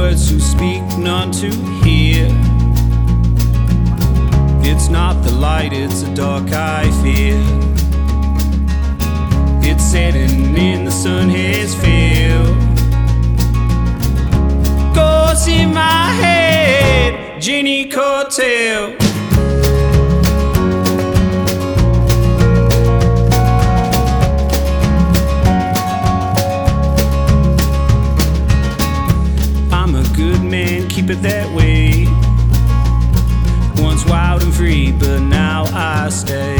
words to speak, none to hear. It's not the light, it's the dark I fear. It's setting in the sun has failed. Goes in my head, Jenny Cocktail. I'm a good man, keep it that way. Once wild and free, but now I stay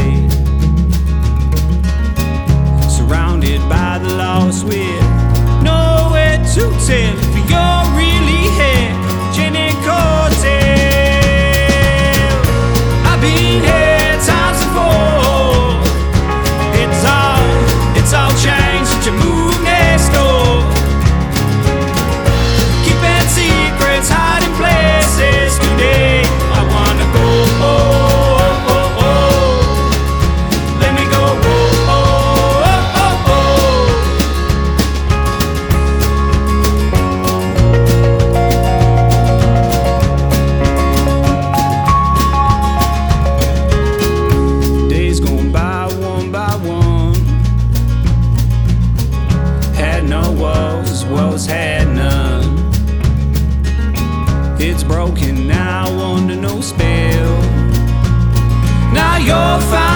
surrounded by the lost with nowhere to tell if you're really here. Jenny Cocktail. I've been here times before. It's all changed since you moved next door. Keeping secrets, hiding places. Today I wanna go. Let me go. Days going by one. Had no walls, walls had none. It's broken now under no spell. Now you're fine.